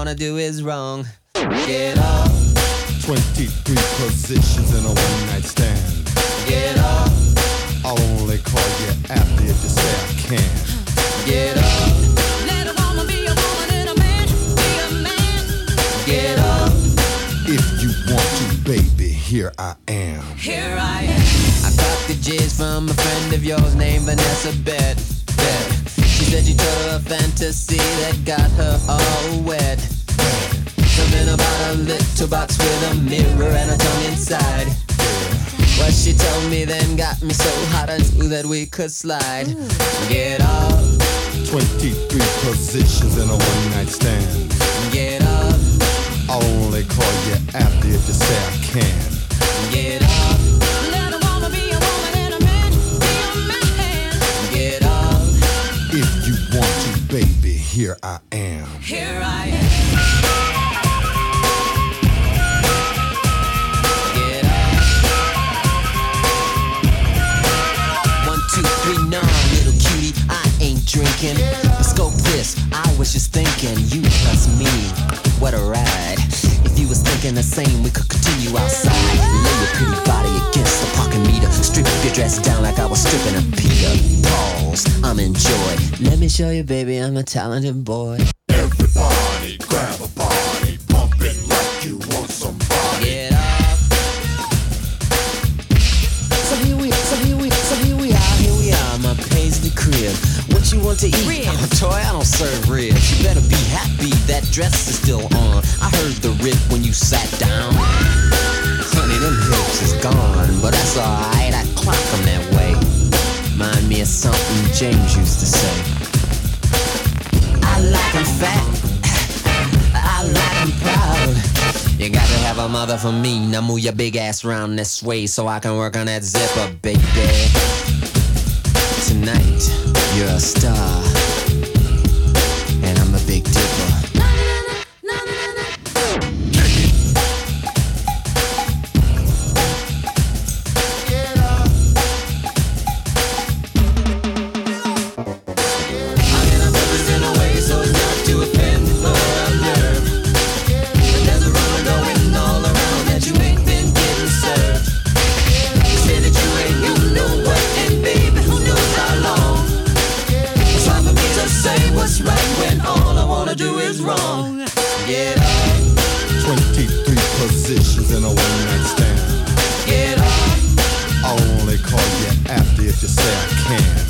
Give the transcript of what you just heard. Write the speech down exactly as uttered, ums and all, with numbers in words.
wanna do is wrong. Get up. twenty-three positions in a one-night stand. Get up. I'll only call you after if you say I can. Get up. Let a woman be a woman and a man be a man. Get up. If you want to, baby, here I am. Here I am. I got the jizz from a friend of yours named Vanessa Bet. Bet. She said you told her a fantasy that got her all wet. Something about a little box with a mirror and a tongue inside. What she told me then got me so hot I knew that we could slide. Get up. twenty-three positions in a one-night stand. Get up. I'll only call you after if you say I can. Get up. Let a woman be a woman and a man be a man. Get up. If you want to, baby, here I am. Here I am. Get up. One, two, three, no, little cutie, I ain't drinking. Scope this, I was just thinking, you plus me, what a ride. If you was thinking the same, we could continue outside. Lay your pretty body against the parking meter. Strip your dress down like I was stripping a Peter. Pause, I'm in joy. Let me show you, baby, I'm a talented boy. Everybody grab a body, pump it like you want somebody. Get up. So here we, so here we, so here we are, here we are, my paisley crib. What you want to eat? Ribs. Oh, toy, I don't serve ribs. You better be happy that dress is still on. I heard the rip when you sat down. Honey, them hips is gone, but that's alright, I clock them that way. Mind me of something James used to say. I like 'em fat, I like 'em proud. You got to have a mother for me. Now move your big ass round this way so I can work on that zipper, baby. Tonight, you're a star, and I'm a big dipper. Get up. twenty-three positions in a one-night stand. Get up. I'll only call you after if you say I can.